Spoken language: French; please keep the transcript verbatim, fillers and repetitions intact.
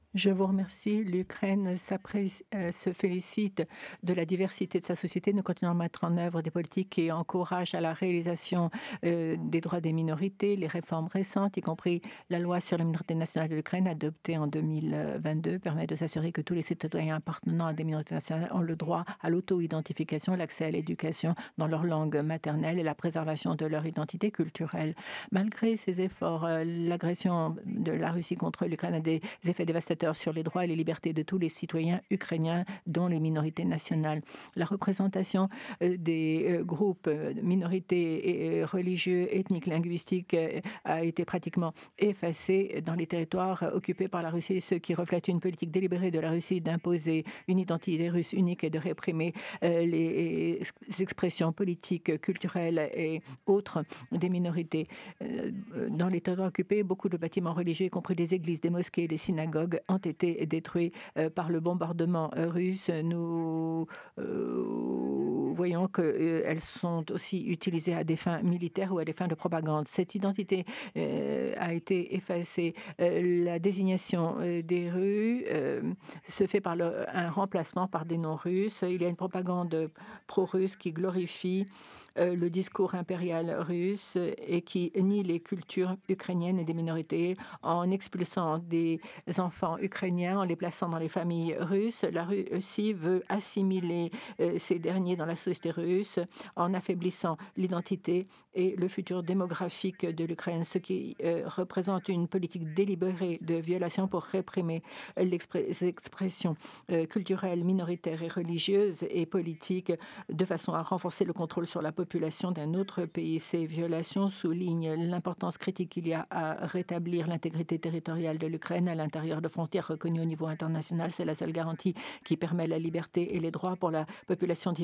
Je vous remercie. L'Ukraine s'appré- euh, se félicite de la diversité de sa société. Nous continuons à mettre en œuvre des politiques qui encouragent à la réalisation euh, des droits des minorités. Les réformes récentes, y compris la loi sur la minorité nationale de l'Ukraine, adoptée en deux mille vingt-deux, permettent de s'assurer que tous les citoyens appartenant à des minorités nationales ont le droit à l'auto-identification, l'accès à l'éducation dans leur langue maternelle et la préservation de leur identité culturelle. Malgré ces efforts, euh, l'agression de la Russie contre l'Ukraine a des effets dévastateurs sur les droits et les libertés de tous les citoyens ukrainiens, dont les minorités nationales. La représentation euh, des euh, groupes, euh, minorités euh, religieux, ethniques, linguistiques euh, a été pratiquement effacée dans les territoires euh, occupés par la Russie, ce qui reflète une politique délibérée de la Russie d'imposer une identité russe unique et de réprimer euh, les expressions politiques, culturelles et autres des minorités. Euh, Dans les territoires occupés, beaucoup de bâtiments religieux, y compris des églises, des mosquées, des synagogues, ont été détruits euh, par le bombardement euh, russe. Nous euh, voyons qu'elles sont aussi utilisées à des fins militaires ou à des fins de propagande. Cette identité euh, a été effacée. Euh, la désignation euh, des rues euh, se fait par le- un remplacement par des noms russes. Il y a une propagande pro-russe qui glorifie euh, le discours impérial russe et qui nie les cultures ukrainiennes et des minorités en expulsant des enfants ukrainiens, en les plaçant dans les familles russes. La Russie veut assimiler euh, ces derniers dans la société russe en affaiblissant l'identité et le futur démographique de l'Ukraine, ce qui euh, représente une politique délibérée de violation pour réprimer l'expré- les expressions euh, culturelles, minoritaires et religieuses et politiques de façon à renforcer le contrôle sur la population d'un autre pays. Ces violations soulignent l'importance critique qu'il y a à rétablir l'intégrité territoriale de l'Ukraine à l'intérieur de frontières reconnues au niveau international. C'est la seule garantie qui permet la liberté et les droits pour la population